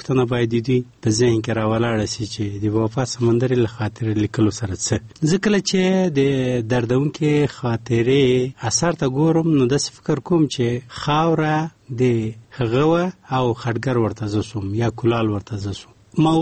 پوښتنه باید دوی په ذهن کې راولاړه شي چې د وفا سمندر له خاطرې لیکلو سره څه. زه کله چې د دردونکې خاطرې اثر ته ګورم نو داسې فکر کوم چې خاوره د هغه او خټګر ورته زه سوم یا کولال ورته زه سوم.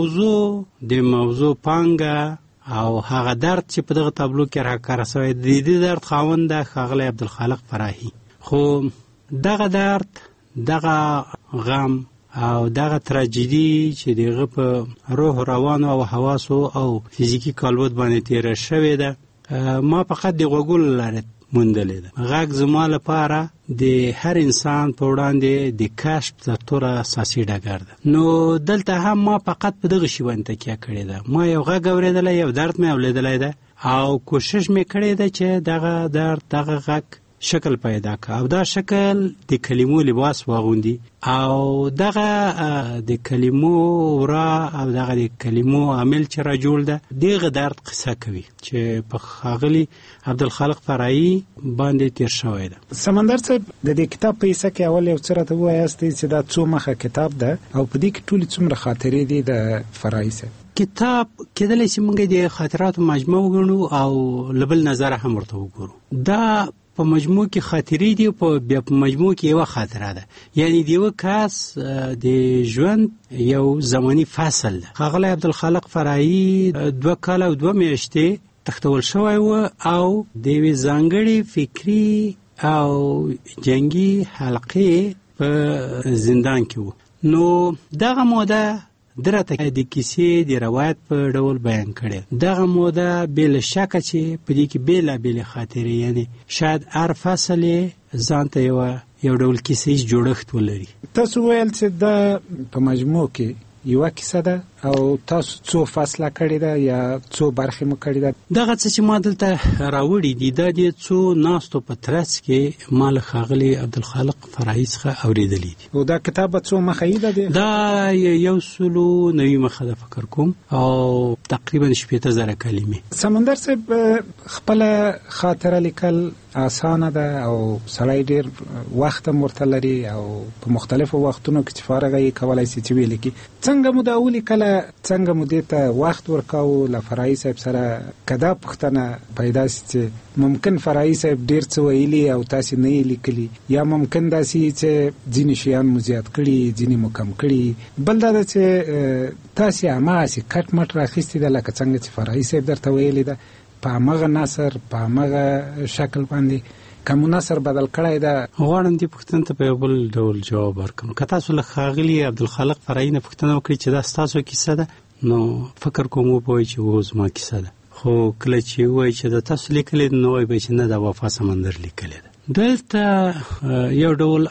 موضوع پانګه او هغه درد چې په دغه تابلو کې راکاره شوی د دې درد خاوند د ښاغلی عبدالخالق فراهي. خو دغه درد، دغه غم او دغه تراژیدي چې دغه په روح، روان او حواسو او فزیکی کالبد باندې تیره شوې ده، ما فقط د غوږونو لاره موندلې ده. غږ زما لپاره د هر انسان په وړاندې د کشف تر ټولو اساسي ډګر ده. نو دلته هم ما فقط په دغه شی باندې تکیه کړې ده. ما یو غږ اورېدلی، یو درد مې اوریدلی ده او کوشش مې کړی ده چې دغه درد، دغه غږ شکل پیدا کا او دا شکل د کلمو لباس واغوندي او دغه د کلمو ورا او دغه د کلمو عامل چې را جوړ ده دغه درد قصه کوي چې په ښاغلي عبدالخالق فراهي باندې تیر شوی ده. سمندر صاحب، د دې کتاب په حصہ کې اول یو څه راته ووایاست چې دا څو مخه کتاب ده او په دې کې ټولې څومره خاطرې دي د فراهي صاحب. کتاب کېدلی چې موږ د خاطراتو مجموعه وګڼو او له بل نظره هم ورته وګورو. دا په مجموع کې خاطرې دي، بیا په مجموع کې یو خاطره ده، یعنی د یو کس د ژوند یو زمانی فصل ده. ښاغلی عبدالخالق فراهي 2 کاله او 2 میاشتې تختول شوی و او د یوې ځانګړې فکري او جنگي حلقې په زندان کې و. نو دغه موده درته د کیسې د روایت په ډول بیان کړي. دغه موده بل شک چې په دې کې بیل خاطرې، یعنی شاید هر فصل ځان ته یو ډول کیسې جوړښت ولري. تاسو ویل چې دا په مجموع کې یو کیسه ده او تاسو څو فصله کړی ده یا څو برخې مو کړی ده؟ دغه څه چې ما دلته راوړي دي دا د څو ناستو په ترڅ کې ما له ښاغلي عبدالخالق فراهي څخه اورېدلی دي. او دا کتاب څو مخه ده؟ دا 190 مخه ده فکر کوم او تقریبا 80,000 کلمې. سمندر صاحب، خپل خاطره لیکل آسانه ده او سړی ډیر وخت مرته لري او په مختلفو وختونو کې چې فارغ یې کولای شي چې ویل کی. څنګه مو دا اولی کله څنګه مو دې ته وخت ورکاو له فراهي صاحب سره کدا پښتنه پیدا شي چې ممکن فراهي صاحب ډیر څه ویلي او تاسو نه یې لیکلي، یا ممکن دا شي چې ځینې شیان مو زیات کړي، ځینې مو کم کړي، بل دا چې تاسو هماسې کټ مټ راخېستې ده لکه څنګه چې فراهي صاحب درته ویلي ده په هغه نثر په هغه شکل باندې کوم نثر بدل کړی ده. غواړم دې پوښتنې ته په یو بل ډول جواب ورکړم. که تاسو له ښاغلي عبدالخالق فراهي نه پوښتنه وکړئ چې دا ستاسو کیسه ده نو فکر کوم وپوهئ چې و زما کیسه ده. خو کله چې وایي چې د تاسو لیکلې نو وایي چې نه، د وفا سمندر لیکلې ده. دلته یو ډول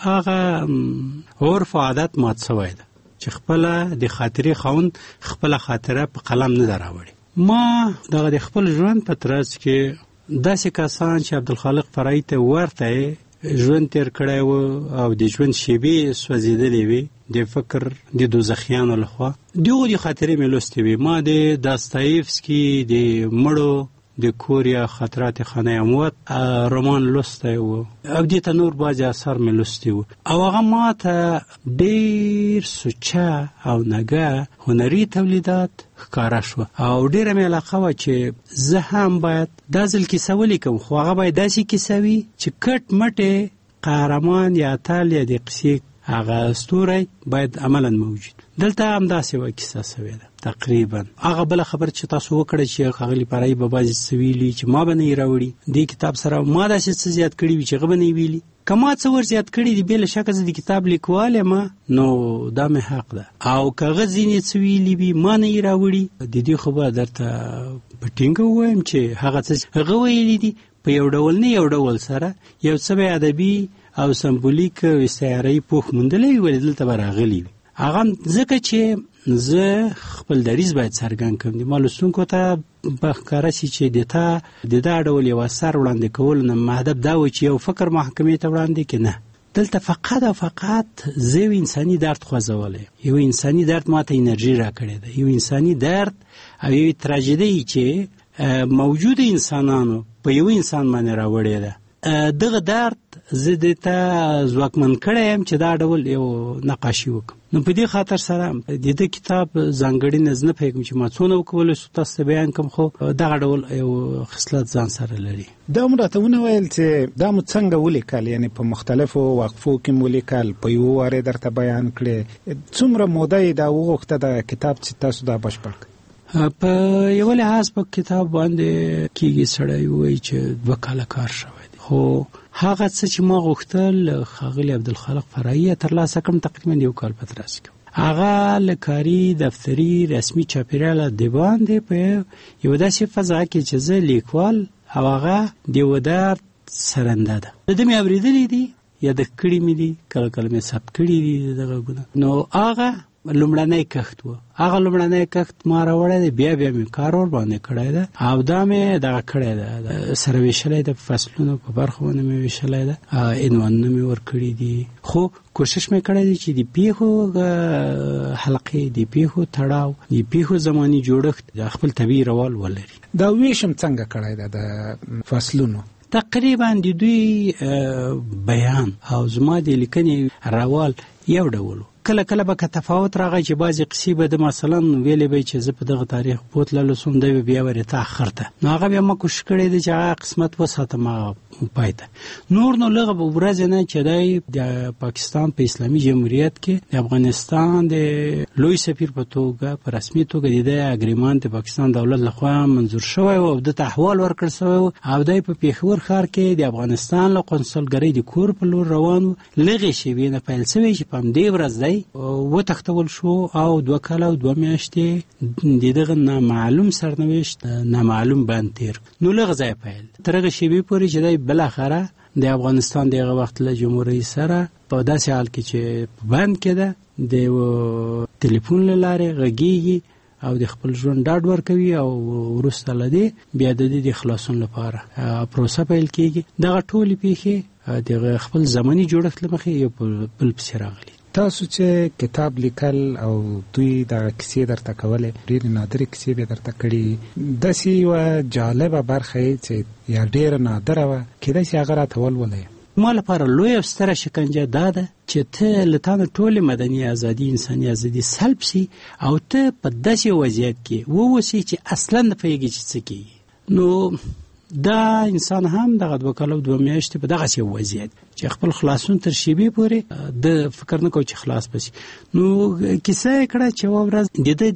هغه عرف او عادت مات شوی ده چې خپله د خاطرې خاوند خپله خاطره په قلم نه ده راوړې. ما دغه د خپل ژوند په ترڅ کې داسې کسان چې عبدالخالق فراهي ته ورته ژوند تیر کړی و او د ژوند شیبې سوځېدلې وي د فکر د دوزخیانو لخوا، دغه د خاطرې مې لوستې وي. ما د داستایفسکي د مړو د کوریا خاطرات خانه اموات رومان لوستی و او دې ته نور بعضې اثار مې لوستي و او هغه ما ته ډېر سوچه او نګه هنري تولیدات ښکاره شوه او ډېره مې علاقه وه چې زه هم باید دا ځل کیسه ولیکم، خو هغه باید داسې کیسه وي چې کټ مټې قهرمان یا اتل یا د قصې هغه ستوری باید عملا موجود. دلته هم داسې یوه کیسه سوې ده تقریبا. هغه بله خبر چې تاسو وکړه چې ښاغلي فراهي به بعضې څه ویلي چې ما به نه یې راوړي دې کتاب سره، ما داسې څه زیات کړي وي چې هغه به نه یې ویلي. که ما څه ور زیات کړي دي بې له شکه زه د کتاب لیکوال یم نو دا مې حق ده، او که هغه ځینې څه ویلي وي ما نه یې راوړي د دې خو به درته په ټینګه ووایم چې هغه څه هغه ویلي دي په یو ډول نه یو ډول سره یو څه به ادبي او سمبولیک او استعاره‌ای پوښ موندلی وي ولې دلته به راغلی وي. هغه ځکه چې زه خپل دریځ باید څرګند کړم. د ما لوستونکو ته به ښکاره شي چې د دا ډول یو اثر وړاندې کولو نه مهدف دا و چې یو فکر محکمې ته وړاندې کې نه، دلته فقط او فقط زه یو انساني درد خوځولی، یو انساني درد ما ته انرژي را کړې ده، یو انساني درد او یو تراژیدي چې موجود انسانانو په یو انسان باندې راوړې ده دغه درد زه د ته ځواکمن کړی یم چې دا ډول یو نقاشي وکړم. نو په دې خاطر سره د دې کتاب ځانګړي نه پوهېږم چې ما څونه وکولی شو تاسو ته بیان کړم، خو دغه ډول یو خصلت ځان سره لري. دا مو راته وویل چې دا مو څنګه ولیکل، یعنی په مختلفو وقفو کې مو لیکل، په یو واره درته بیان کړې، څومره موده یې دا وغوښته د کتاب چې تاسو دا بشپړ کړئ؟ په یو لحاظ په کتاب باندې کېږي سړی وایي چې 2 کاله کار شوی دی، خو هغه څه چې ما غوښتل ښاغلي عبدالخالق فرعي ترلاسه کړم تقریبا 1 کال په ترڅ کې. هغه له کاري دفتري رسمي چاپېریاله د باندې په یو داسې فضا کې چې زه لیکوال او هغه د یو درد سرنده ده. د دې مې اورېدلي دي یا د کړي مې دي، کله کله مې ثبت کړي دي دغه ګونه. نو هغه لومړنی کښت و، هغه لومړنی کښت ما راوړی دی، بیا مې کار ور باندې کړی ده او دا مې دغه کړی ده، سره ویشلی ده، په فصلونو په برخو باندې مې ویشلی ده، عنوانونه مې ورکړي دي، خو کوشش مې کړی دی چې د پیښو حلقې، د پیښو تړاو، د پیښو زماني جوړښت د خپل طبیعي روال ولري. دا ویشم څنګه کړی ده د فصلونو؟ تقریبا د دوی بیان او زما د لیکنې روال یو ډول. کله کله به که تفاوت راغی چې بعضې قصې به د مثلا ویلې به چې زه په دغه تاریخ بوتللو سوم، دی به بیا ورته اخر ته، نو هغه بیا ما کوشش کړی دی چې هغه قسمت وساتم هغه پای ته. نور نو لږه به ورځې نه چې دی د پاکستان په اسلامي جمهوریت کې د افغانستان د لوی سفیر په توګه په رسمي توګه د دې اګریمان د پاکستان دولت لخوا منظور شوی او د ته احوال ورکړ شوی او دی په پېښور ښار کې د افغانستان له قونسلګرۍ د کور په لور روان و. لږې شېبې نه پیل شوی چې په همدې ورځ دی وتښتول شو او 2 کاله او 2 میاشتې د دغه نامعلوم سرنوشت نامعلوم باندې تیر. نو لږ ځای پیل تر هغه شېبې پورې چې دی بالاخره د افغانستان دغه وخت له جمهوریت سره په داسې حال کې چې بند کې ده، د ټلیفون له لارې غږیږي او د خپل ژوند ډاډ ورکوي او وروسته له دې بیا د دې د خلاصون لپاره پروسه پیل کېږي. دغه ټولې پیښې د خپل زماني جوړښت له مخې یو بل پسې راغلي. تاسو چې کتاب لیکل او دوی د کیسې درته کولې، ډېرې نادرې کیسې به درته کړي، داسې یوه جالبه برخه چې یا ډېره نادره وه، کېدای شي هغه راته ولولئ. ما لپاره لوی او ستره شکنجه دا ده چې ته له تا نه ټولې مدني ازادي، انساني ازادي سلب سي او ته په داسې وضعیت کې واوسې چې اصلا نه پوهېږي چې څه کېږي. نو دا انسان هم دغه 2 کاله او 2 میاشتې په دغه سی وضعیت چې خپل خلاصون تر شیبې پورې د فکر نه کو چې خلاص بشي. نو کیسه کړه چې و ورځ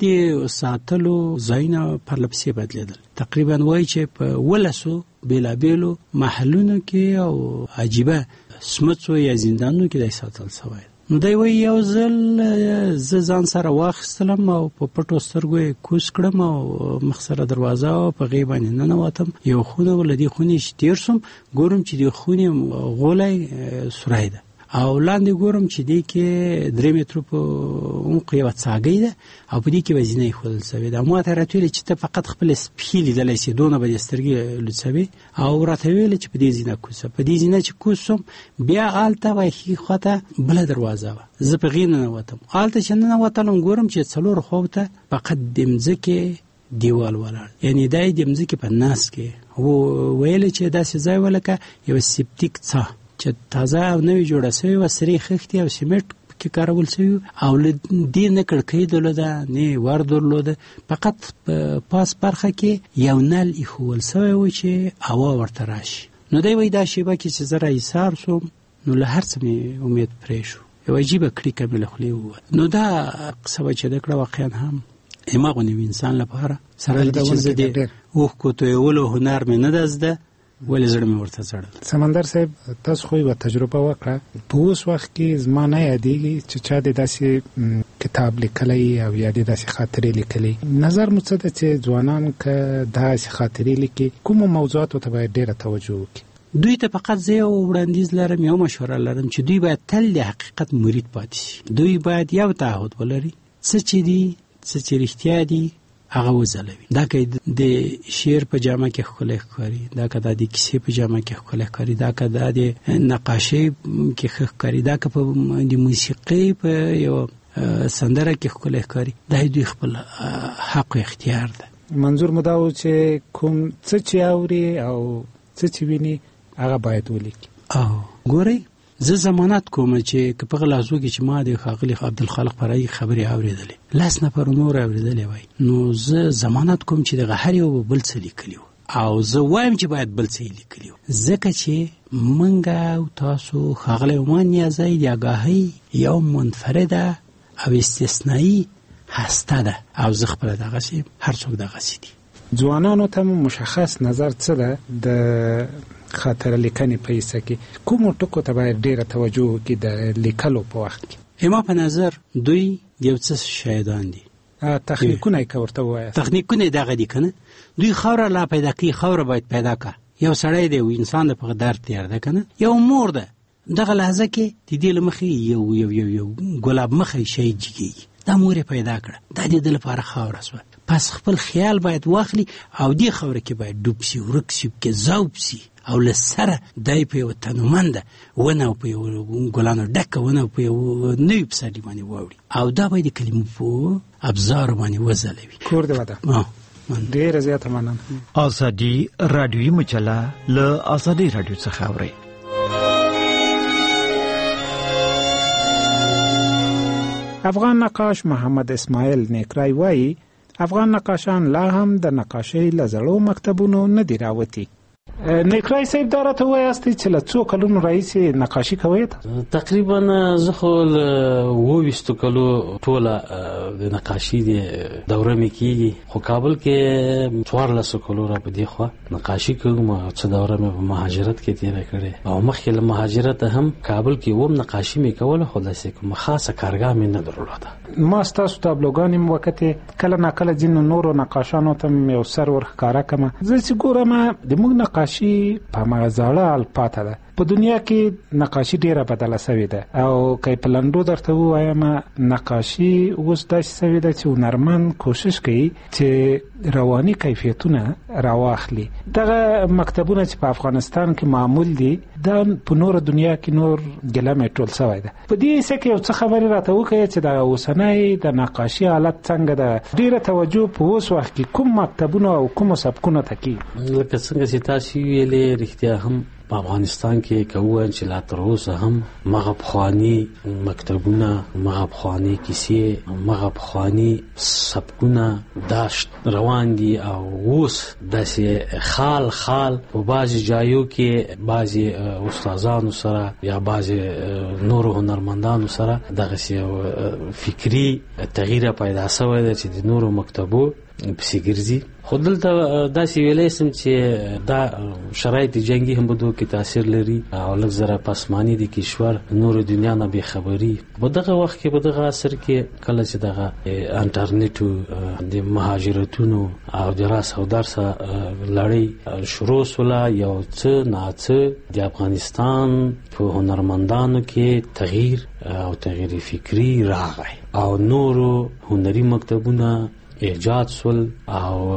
د ساتلو ځایونه پر لپسې بدلیدل. تقریبا وایي چې په 1200 بیلابیلو محلونو کې او عجیبه سمڅو یا زندانونو کې د ساتل شوی. نو دی وایي یو ځل زه ځان سره واخیستلم او په پټو سترګو یې کوز کړم او مخ سره دروازه او په هغې باندې ننوتم. یو خونه و، له دې خونې چې تېر سوم ګورم چې د خونې غولی سوری ده او لاندې ګورم چې دې کې 3 مترو په عمق یوه څاګۍ ده او په دې کې به زینه ایښودل شوې ده. ما ته راته ویلې چې ته فقط خپلې پښې لیدلی شې، دونه به دې سترګې لوڅوې، او راته ویلې چې په دې زینه کوز شه. په دې زینه چې کوز شوم بیا هلته ښي خواته بله دروازه وه، زه په هغې ننوتم. هلته چې ننوتلم ګورم چې 4 خواو ته فقط د مځکې دیوال ولاړ، یعنی دا یې د مځکې په ناس کې ویلې چې داسې ځای و لکه یوه سپټیک څاه چې تازه او نوې جوړه شوې وه، سرې خښتې او سیمنټ پکې کارول شوي او له دې نه کړکۍ درلوده نه ور درلوده، فقط په پاس برخه کې یو نل ایښودل شوی و چې هوا ورته راشي. نو دی وایي دا شیبه کې چې زه راایسار سوم نو له هر څه مې امید پرې شو، یوه عجیبه کړیکه مې له خولې ووت. نو دا قصه به چې ده کړه واقعا هم هماغونې وي انسان لپاره سره له دې چې زه د اوښکو تویولو هنر مې نه ده زده، ولې زړه مې ورته ځړل. سمندر صاحب تاسو خو یوه تجربه وکړه، په اوس وخت کې زما نه یادېږي چې چا د داسې کتاب لیکلی او یا د داسې خاطرې لیکلی. نظر مو څه ده چې ځوانان که داسې خاطرې لیکي کومو موضوعاتو ته باید ډېره توجه وکړي؟ دوی ته فقط زه یو وړاندیز لرم، یو مشوره لرم چې دوی باید تل د حقیقت مرید پاتې شي. دوی باید یو تعهد ولري، څه چې دي څه چې رښتیا دي هغه وځلوي. دا که د شعر په جامه کې ښکلی ښکاري، دا که د کیسې په جامه کې ښکلی ښکاري، دا که د نقاشۍ کې ښه ښکاري، دا که په د موسیقۍ په یو سندره کې ښکلی ښکاري، دا دوی خپل حق و اختیار ده. منظور مو دا و چې کوم څه چې اوري او څه چې ویني هغه باید ولیکي. ګورئ زه ضمانت کوم چې په غلازو کې چې ما د خاغلی عبدالخالق فرای خبرې اورېدلې 10 نفر نور اورېدلې وای نو زه ضمانت کوم چې د هر یو بل څه لیکلی او زه وایم چې باید بل څه لیکلی ځکه چې منګه او تاسو خاغلی ومان یا زید یا گاهی یو منفرده او استثنایی هسته ده او زه خپل دغه سي هر څوک دغه سي دي. ځوانانو ته مشخص نظر څه ده د خاطر لیکنې په حصہ کې کوم ټکو ته باید ډیره توجه وکړي د لیکلو په وخت کې؟ ما په نظر دوی یو څه شایدان دي. تخنیکونه یې ورته وایي. تخنیکونه دغه دي کنه دوی خوره لا پیدا کوي خوره باید پیدا کا یو سړی دی او انسان د په قدر تیر ده کنه یو مور ده دغه لحظه کې د دې لمخې یو ګلاب مخې شي جګي دا مور پیدا کړه دا د لپاره خوره سو پس خپل خیال باید واخلي او دې خوره کې باید ډوب سي ورکسي کې زوب سي او لسره دای په وطنمنده ونه په ګلانو ډکه ونه په نوې پسړي باندې ووري او دا باید کلمو په ابزار باندې وزلوي. کور دی ودا ډیر زیاته مننه. ازادي رادیوي مجله له ازادي رادیو څخه اوري. افغان نقاش محمد اسماعیل نیکرای وایي افغان نقاشان لا هم د نقاشۍ له زړو مکتبونو نه دي راوتي. نیکرای صاحب دا راته وایاست چې له څو کلونو راهیسې نقاشي کوئ؟ تقریبا زه خو 20 کلو ټوله د نقاشي د دوره مې کېږي خو کابل کې 14 کلو را په دې خوا نقاشي کوم او څه دوره مې په مهاجرت کې تېره کړې او مخکې له مهاجرت هم کابل کې وم نقاشي مې کوله خو داسې کومه خاصه کارګاه مې نه درلوده. ما ستاسو تابلوګانې مې وکتې کله ناکله ځینو نورو نقاشانو ته مې یو سر ورښکاره کړم زه چې ګورم د موږ نقاشي په مغزاړه الپاته ده په دنیا کې نقاشي ډیره بدله شوې ده او که په لنډو درته ووایم نقاشي اوس داسې شوې ده چې هنرمند کوشش کوي چې رواني کیفیتونه راواخلي. دغه مکتبونه چې په افغانستان کې معمول دي دا په نور دنیا کې نور ګلمه ټول شوی ده. په دې څه کې یو څه خبرې راته وکړي چې د اوسنۍ د نقاشي حالت څنګه ده ډیره توجه په اوس وخت کې کوم مکتبونه او کوم سبکونه ته کوي؟ لکه څنګه چې تاسو ویلې رښتیا هم په افغانستان کې کوو چې لا تر اوسه هم مغه بخوانی مکتبونه مغه بخوانی کیسې مغه بخوانی سبکونه داشت روان دي او اوس داسې خال په بعضی جایو کې بعضی استادانو سره یا بعضی نورو هنرمندانو سره دغه فکری تغییر پیدا شوی دی چې د نورو مکتبو پسې ګرځي. خو دلته داسې ویلی سم چې دا شرایط جنگي هم بدو کې تاثیر لري او لږ زره پسمانی د کشور نور دنیا نه بېخبري په دغه وخت کې په دغه عصر کې کله چې دغه انټرنیټ د مهاجرتونو او د راس او درسه لړۍ شروع سوله یو څه ناڅه د افغانستان په هنرمندانو کې تغییر او تغییر فکری راغی او نورو هنري مکتبونه ایجاد سول او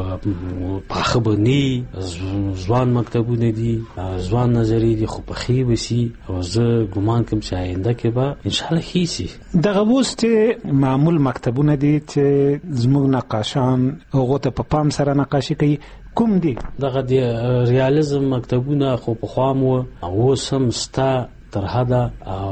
پاخبنی ځوان مکتبونه دي ځوان نظری دي خو پخې وسی او زه ګمان کوم چې آینده کې به ان شاء الله هیڅ دغه وسته معمول مکتبونه دي چې زموږ نقاشان هغه ته په پام سره نقاشي کوي کوم دي؟ دغه د ریالیزم مکتبونه خو په خامو او سم ستا تر حدا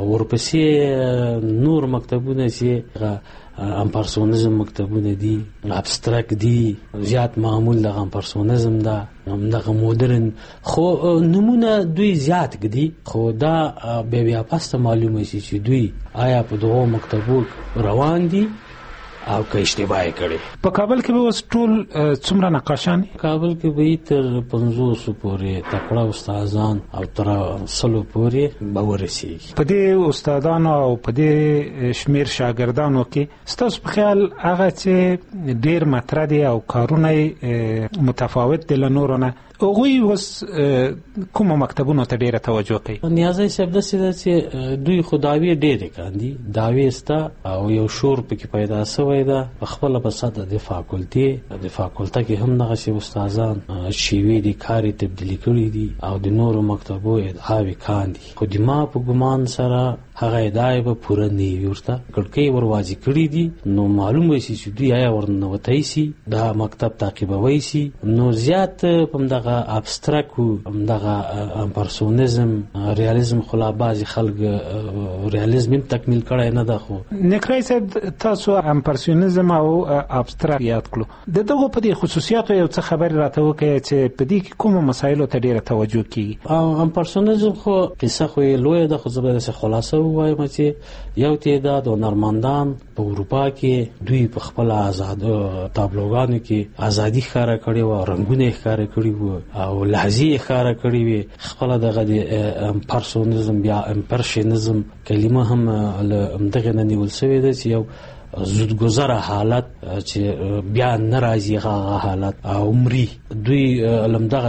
ورپسې نور مکتبونه چې امپرسونیزم مکتبونه دي ابسترکت دي زیات معمول د امپرسونیزم دا دغه مدرن خو نمونه دوی زیات دي خو دا بیا پاسته معلومه شي چې دوی آیا په دغه مکتبو روان دي او که اشتباه کړي. په کابل کې به اوس ټول څومره نقاشان؟ کابل کې به تر 500 پورې تکړه استادان او تر 100 پورې به ورسیږي. په دې استادانو او په دې شمیر شاګردانو کې ستاسو په خیال هغه چې ډیر مطرح دي او کارونه متفاوت دي له نورو نه هغوی اوس کوم مکتبونو ته ډیره توجه کوي؟ نیازی صاحب داسې ده چې دوی خو دعوې ډېرې کاندي دعوې سته او یو شور پکې پیدا شوی ده په خپله په سطح د فاکولته کې هم دغسې استادان شیوې دي کار یې تبدیلي کړي دي او د نورو مکتبو ادعاوې کاندي خو د ما په ګمان سره هغه ادعای به پوره نه ورته کړکۍ ورواځي کړی دي نو معلوم وي چې دوی آیا ورنوتای سي دا مکتب تعقیبوي سي نو زیات په دغه ابستراکو دغه پرسونیزم ریالیزم خلا بعض خلک ریالیزم تکمیل کړای نه ده خو نکرای صاحب تاسو امپرسیونیزم او ابستراکت یاد کړو د دغه په دې خصوصیاتو یو څه خبر راته وکړي چې په دې کې کوم مسایلو ته ډیره توجه کیږي امپرسیونیزم خو قصه خو لوی د خو زبر سره خلاصو وایم چې یو تعداد هنرمندان په اروپا کې دوی په خپل آزاد تابلوګانو کې ازادي ښکارا کړي و رنگونه ښکارا کړي و او لحظې ښکارا کړي و خپل دغه د امپرسیونیزم یا امپرشنیزم کلمه هم دغه نه نیول شوې ده چې یو زودگذره حالت چې بیا ناراضي غا حالت عمري دوی لمدغه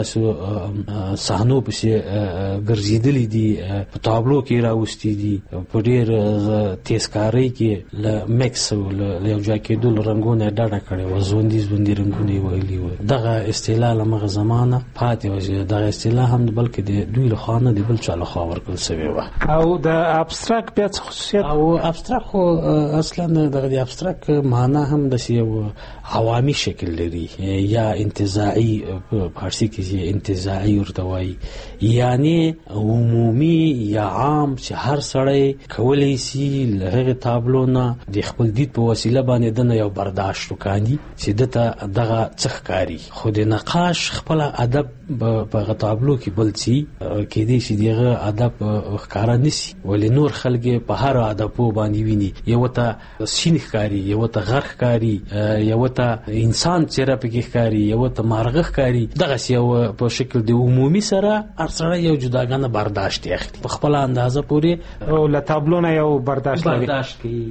صحنو په ګرځیدلې دي په تابلو کې راوستي دي په ډېر تیزکارۍ کې ل میکس ل یو ځای کې دل رنگونه ډاډه کړي و زوندي رنگونه ویلي و دغه اصطلاح لمغه زمانه پاتې و دغه اصطلاح هم بلکې د دوی له خانه د بل چا له خوا ورکول شوی و او د ابستراکت بیا خصوصیت او ابستراکت خو اصلا دغه ابستراکت معنا هم د یو عوامي شکل لري یا انتزاعي په فارسی کې انتزاعي ورته وایي یعنی عمومي یا عام چې هر سړی کولی شي لهغه تابلو نه د خپل دید په وسیله باندې د یو برداشت وکړي چې دته دغه څخکاری خو د نقاش خپل ادب په تابلو کې بلڅي کې دي چې دغه ادب ښکارا نشي ولې نور خلک په هر ادب باندې ویني یو ته سین ښکاری یو ته غرخ ښکاری یو ته انسان چیرې پکې ښکاری یو ته مارغه ښکاری دغه یو په شکل د عمومي سره ارسره یو جداګانه برداشت اخلي په خپل اندازه پوری او له تابلو نه یو برداشت کوي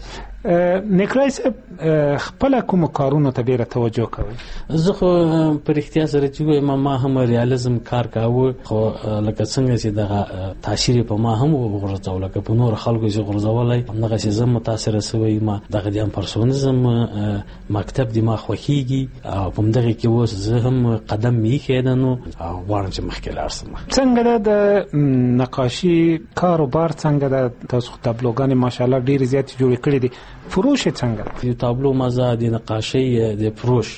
نکرای صاحب خپل کوم کارونو ته ډیره توجه کوي زه خو پر اختیار سره چې ما هم ریالیزم کار کاوه خو لکه څنګه چې دغه تاثیر په ما هم وغورځول لکه په نور خلکو چې غورځولای هغه چې زه متاثر شوی ما دغه د امپرسونیزم مکتب د ما خوخیږي او په دغه کې اوس زه هم قدم میخېدنو او غواړم چې مخکې لاړ شم څنګه د نقاشي کاروبار څنګه د تاسو تابلوګان ماشاءالله ډیر زیات جوړ کړی دي فروش څنګه د تابلو مزه د نقاشۍ د فروش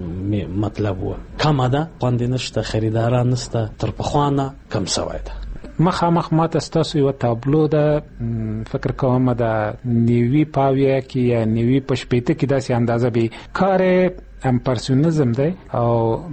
مطلب و کم ده خوند نشته خریداران نشته تر پخوانه کم شوی ده مخامخ ماته ستاسو یو تابلو ده فکر کوم د نیوي پاویا کې یا نیوي پشپېته کې داسې اندازه به کار امپرسیونیزم دی او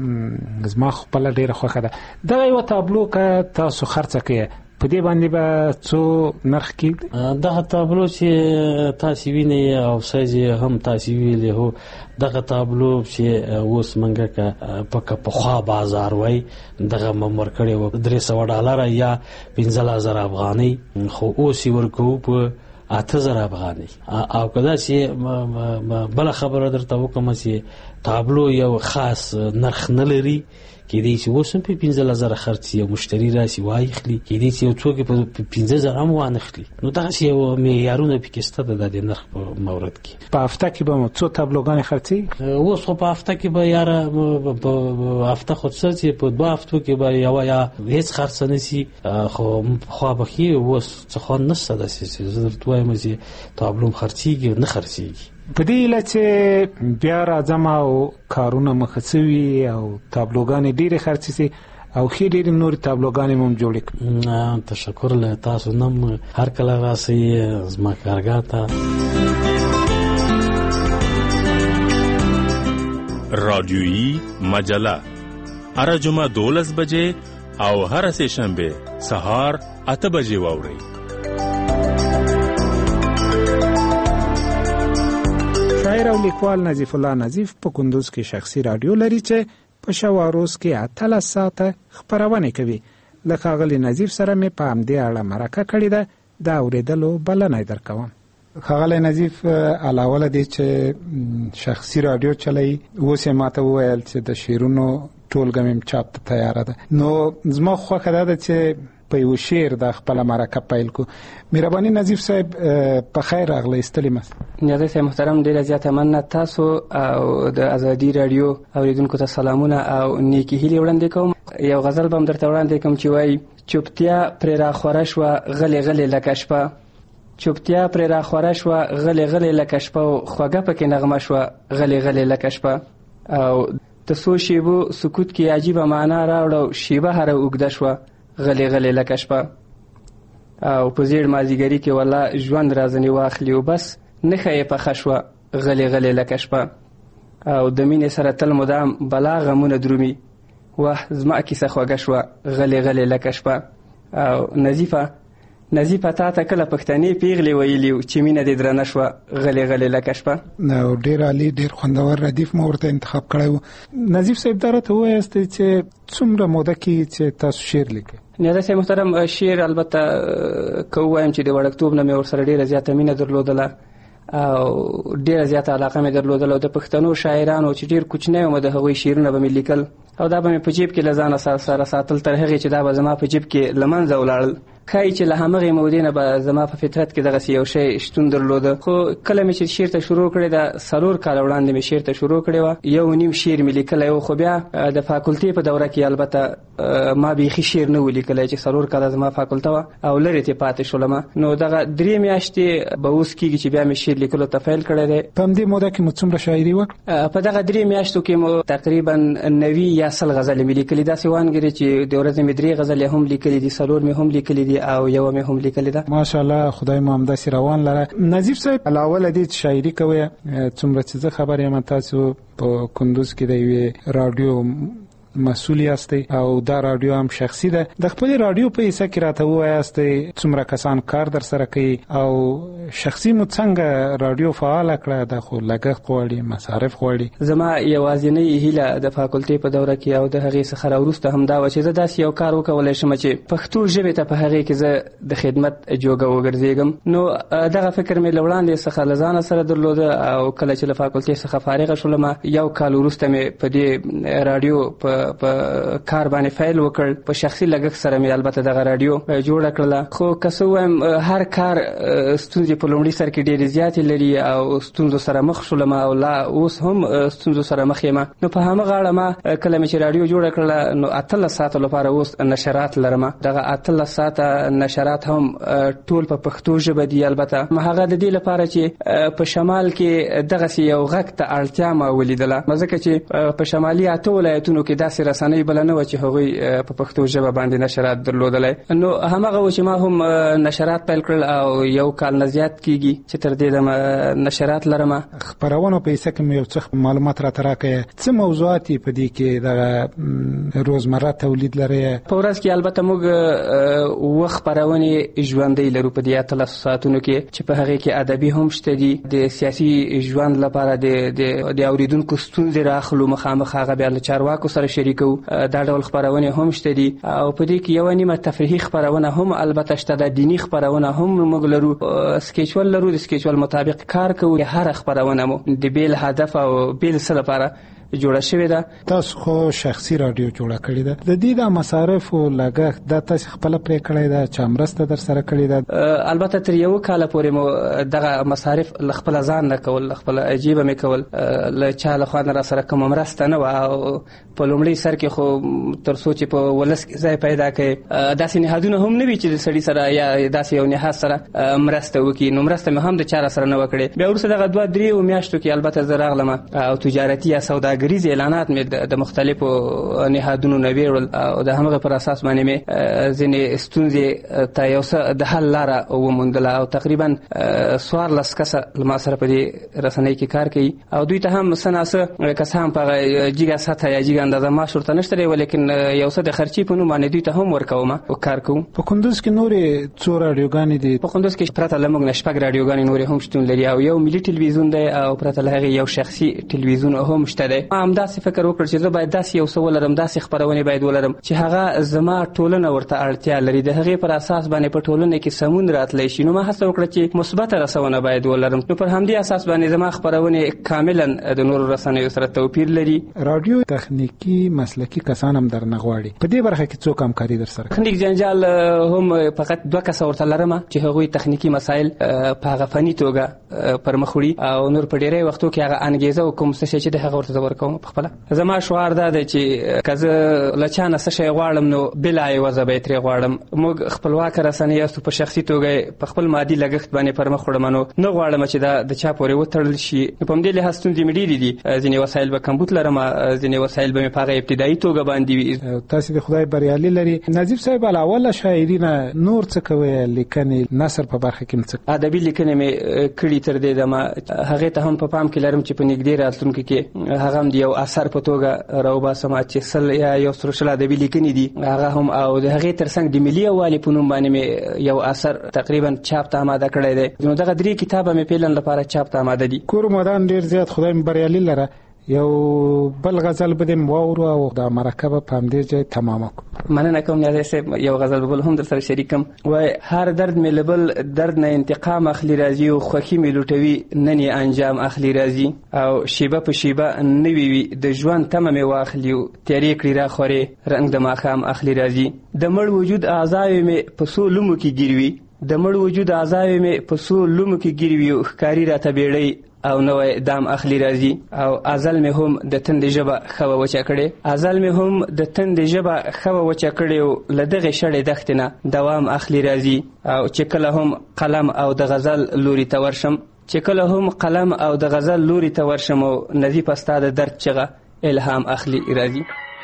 زما خپل ډیره خوښه ده دا یو تابلو که تاسو خرڅ کړئ په دې باندې به څو نرخ کېږي دغه تابلو چې تاسو وینئ او سایز هم تاسو ویلې هو دغه تابلو چې اوس منګه په خوا بازار وای دغه ممر کړي و $300 یا 15000 افغاني خو اوس ورکو په 8000 افغاني او کدا چې بل خبره درته وکم چې تابلو یو خاص نرخ نه لري کې دې چې وسم په 15000 خرڅ یو مشتری راسي وای خلی کې دې چې یو څوک په 15000 هم وانه خلی نو دا چې یو معیارونه پکې د نرخ په مورد کې په هفته کې به څو تابلوګان خرڅي اوس خو په هفته کې به یاره په هفته خو څه په 2 هفتو کې به یو یا هیڅ خرڅ نه سي خو خو به خي اوس څه خو نه ستاسو چې زه درته وایم چې تابلو خرڅيږي نه خرڅيږي په دې لته بیا راځم او کارونه مخڅوي او تابلوګان ډیره خرڅي او خې ډیره نور تابلوګان هم جوړ کړي تشکر له تاسو نم هر کله راسي زما کارګاته رادیویی مجله هر جمعه 12 بجې او هر سه شنبه سهار 8 بجې واوري شاعر او لیکوال نظیف الله نظیف په کندوز کې شخصي رادیو لري چې په شواروز کې 8 ساعته خبرونه کوي. لکه غلی نظیف سره مې په همدې اړه مرکه کړې ده، دا اوریدلو بلنه درکوم. خغلی نظیف علاوه دې چې شخصي رادیو چلای اوس ماته وویل چې د شعرونو ټولګه مې چاپ ته تیار ده، نو زما خوښه ده چې په یو شعر د خپل مرکه پیل کو. مهرباني نظیف صاحب په خیر راغلی استلی مس. نیازی صاحب محترم، ډیره زیاته مننه. تاسو او د ازادي رادیو اوریدونکو ته سلامونه او نیکی هیلې وړاندې کوم. یو غزل به درته وړاندې کوم چې وایي: چوپتیا پر را خوره شوه غلې غلې لکه شپه، چوپتیا پر راخوره شوه غلی غلی لکه شپه او خوږه پکې نغمه شوه غلی غلی لکه شپه او د څو شیبو سکوت کې عجیبه معنا راوړه شیبه هره اوږده شوه غلی غلی لکه شپه او په زیړ مازدیګري کې والله ژوند رازنې واخلي او بس نښه یې پخه شوه غلی غلی لکه شپه او د مینې سره تل مدام بلا غمونه درومي واه زما کیسه خوږه شوه غلی غلی لکه شپه او نظیفه تا ته کله پښتنې پیغلې ویلي چې مینه دې درنه شوه غلی غلی لکه شپه. نو ډېر عالي ډېر خوندور ردیف مو ورته انتخاب کړی و. نظیف صاحب دا راته ووایاست چې څومره موده کې چې تاسو شعر لیکئ؟ نیاده صاحب محترم شعر البته که ووایم چې د وړکتوب نه مې ورسره ډېره زیاته مینه درلودله او ډېره زیاته علاقه مې درلودله او د پښتنو شاعرانو چې ډېر کوچنی وم د هغوی شعرونه به مې لیکل او دا به مې په جیب کې له ځانه سره ساتل تر هغې چې دا به زما په جیب کې له منځه ولاړل. ښایي چې له همغې مودې نه به زما په فطرت کې دغسې یو شی شتون درلوده. خو کله مې چې شعر ته شروع کړې ده 4 کاله وړاندې مې شعر ته شروع کړې وه 1.5 شعر مې لیکلی و خو بیا د فاکولټې په دوره کې البته ما بیخي شعر نه و لیکلی چې 4 کاله زما فاکولټه وه او لرې ترې پاتې شولم. نو دغه 3 میاشتې به اوس کېږي چې بیا مې شعر لیکلو ته پیل کړی دی. په همدې موده کې مو څومره شاعري وکړه؟ په دغه 3 میاشتو کې مو تقریبا 90 یا 100 غزلې مې لیکلي. داسې وانګرې چې د ورځې مې 3 غزلې هم لیکلي دي 4 مې هم لیکلي دي او یوه مې هم لیکلي ده. ماشاءالله خدای مو همداسې روان لره. نظیف صاحب علاوه له دې چې شاعري کوئ څومره چې زه خبر یم تاسو په کندوز کې د یوې راډیو مسؤل یاستئ او دا راډیو هم شخصي ده. د خپل راډیو په حصہ کې راته ووایاستئ څومره کسان کار در سره کوي او شخصي مو څنګه راډیو فعاله کړه؟ دا خو لګښت غواړي مصارف غواړي. زما یوازینۍ هیله د فاکولټې په دوره کې او د هغې څخه راوروسته هم دا وه چې زه داسې یو کار وکولی شم چې پښتو ژبې ته په هغې کې زه د خدمت جوګه وګرځېږم. نو دغه فکر مې له وړاندې څخه له ځانه سره درلوده او کله چې له فاکولټې څخه فارغه شولم 1 کال وروسته مې په دې راډیو په کار باندې فایل وکړ. په شخصي لګښت سره مې البته دغه راډیو جوړه کړله. خو که څه ووایم هر کار ستونزې په لومړي سر کې ډېرې زیاتې لري او ستونزو سره مخ شولم او لا اوس هم ستونزو سره مخ یم. نو په همغه اړه ما کله مې چې راډیو جوړه کړله نو 18 ساعته لپاره اوس نشرات لرم. دغه 18 ساعته نشرات هم ټول په پښتو ژبه دي. البته هغه د دې لپاره چې په شمال کې دغسې یو غږ ته اړتیا ما ولیدله ځکه چې په شمالي 8 ولایتونو کې داسې رسنۍ بله نه وه چې هغوی په پښتو ژبه باندې نشرات درلودلی. نو همغه و چې ما هم نشرات پیل کړل او 1 کال نه زیات کېږي چې تر دې دمه نشرات لرم. خپرونو په حصه کې مې یو څه معلومات راته راکړئ څه موضوعات په دې کې دغه روزمره تولید لري؟ په ورځ کې البته موږ اووه خپرونې ژوندۍ لرو په دې 18 ساعتونو کې چې په هغې کې ادبي هم شته دي. د سیاسي ژوند لپاره د اورېدونکو ستونزې راخلو مخامخ هغه بیا له چارواکو سره شریکو. دا ډول خپرونې هم شته دي او په دې کې یوه نیمه تفریحي خپرونه هم البته شته ده. دیني خپرونه هم موږ لرو. سکیچول لرو د سکیچول مطابق کار کوو. هره خپرونه مو د بیل هدف او بیل څه لپاره جوړه شوې ده. تاسو خو شخصي راډیو جوړه کړې ده. د دې د مصارف او لګښت دا تاسو خپل پرې کړی ده چې مرسته در سره کړې ده؟ البته تر 1 کال پورې مو دغه مصارف خپل ځان نه کول خپل عجیبه مې کول له چا له خوا نه را سره کوم مرسته نه و او په لومړي سر کې خو تر څو چې په ولس کې ځای پیدا کړي داسې نهادونه هم نه وي چې د سړي سره یا داسې یو نهاد سره مرسته وکړي. نو مرسته مې هم د چا سره نه وکړې. بیا وروسته دغه 2-3 میاشتو کې البته زه راغلم او تجارتي یا سوداګریز اعلانات مې د مختلفو نهادونو نه ویړل او د همغه پر اساس باندې مې ځینې ستونزې ته یو څه د حل لاره وموندله او تقریبا 14 کسه له ما سره په دې رسنۍ کې کار کوي او دوی ته هم څه ناڅه کسان په جګه سطحه یا جګه اندازه معاش ورته نشته دی ولیکن یو څه د خرچې په نوم باندې دوی ته هم ورکوم او کار کوم. په کندوز کې نورې څو راډیوګانې دي؟ په کندوز کې پرته له موږ نه 6 راډیوګانې نورې هم شتون لري او یو ملي ټلویزیون دی او پرته له هغې یو شخصي ټلویزیون هم شته دی. همداسې فکر وکړ چې زه باید داسې یو څه ولرم داسې خپرونې باید ولرم چې هغه زما ټولنه ورته اړتیا لري. د هغې پر اساس باندې په ټولنه کې سمون راتلی شي. نو ما هڅه وکړه چې مثبته رسونه باید ولرم. نو پر همدې اساس باندې زما خپرونې کاملا د نورو رسنیو سره توپیر لري. راډیو تخنیکی مسلکی کسان هم در نه غواړي. په دې برخه کې څوک همکاري در سره؟ تخنیک جنجال هم فقط 2 کسه ورته لرم چې هغوی تخنیکی مسایل په هغه فني توګه پر مخ وړي او نور په ډېری وختو کې هغه انګیزه او کوم څه چې د هغه ورته ورکوم په خپله. زما شعار دا دی چې که زه له چا نه څه شی غواړم نو بلا عوضه به یې ترې غواړم. موږ خپلواکه رسنۍ یاستو، په شخصي توګه په خپل مادي لګښت باندې پر مخ وړم نو نه غواړم چې دا د چا پورې وتړل شي. په همدې لحاظ ستونزې مې ډېرې دي. ځینې وسایل به کمبود لرم، ځینې وسایل به مې په هغه ابتدایي توګه باندې وي. تاسې د خدای بریالي لري. نظیف صاحب، علاوه شاعري نه نور څه کوئ؟ لیکنې، نثر په برخه کې څه؟ ادبي لیکنې مې کړي تر دې دمه. هغې ته هم په پام کې لرم چې په نږدې راتلونکي کې هغه هم د یو اثر په توګه راوباسم چې 100 یا 100 ادبي لیکنې دي هغه هم. او د هغې ترڅنګ د ملي یووالي په نوم باندې مې یو اثر تقریبا چاپ ته آماده کړی دی. نو دغه 3 کتابه مې پیلن لپاره چاپ ته آماده دي. کور مدان ډېر زیات خدای مې بریالي لره. یو بل غزل به دې واورو او د مرکب په همدې ځای تمام کړو. مننه کوم نیازی صاحب. یو غزل بل هم در سره شریکم. وای هر درد مې لبل درد نه انتقام اخلي راځي او خوښي مې لوټوي نن یې انجام اخلي راځي او شیبه په شیبه نوي وي د ژوند تمه مې واخلي او تیارې کړي را خورې رنګ د ماښام اخلي راځي. د مړ وجود اعضاوې مې په څو لومو کې ګیروي، د مړ وجود اعضاوې مې په څو لومو کې ګیروي او ښکاري راته بیړۍ او نوې دام اخلي راځي. او ازل مې هم د تندې ژبه خو وچه کړي، ازل مې هم د تندې ژبه خو وچه کړي او لدغه شړې دښتې نه دوام اخلي راځي. او چې کله هم قلم او د غزل لوري ته ورشم، چې کله هم قلم او د غزل لوري ته ورشم او نظیف استا د درد چغه الهام اخلي راځي.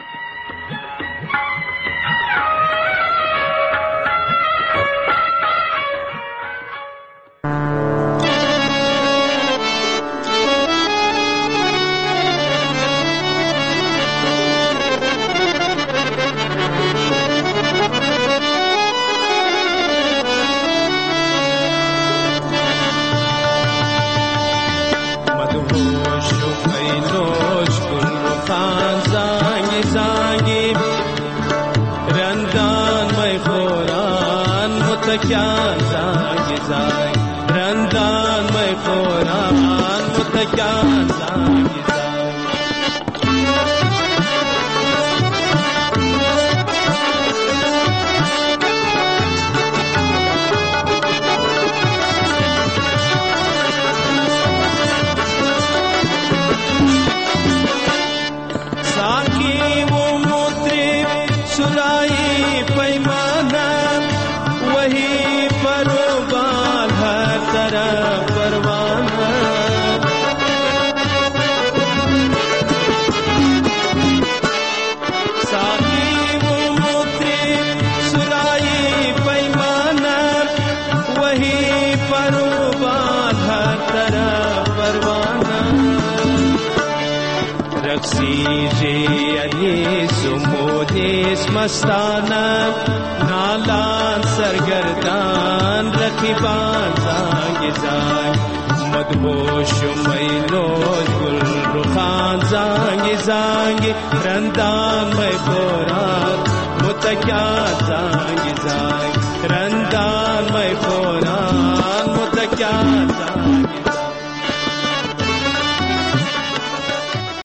مستانه نالان سرگردان رقیبان زنگ زنگ مدهوش مینوش گل رخان زنگ زنگ رندان می بوران متکیان زنگ زنگ رندان می بوران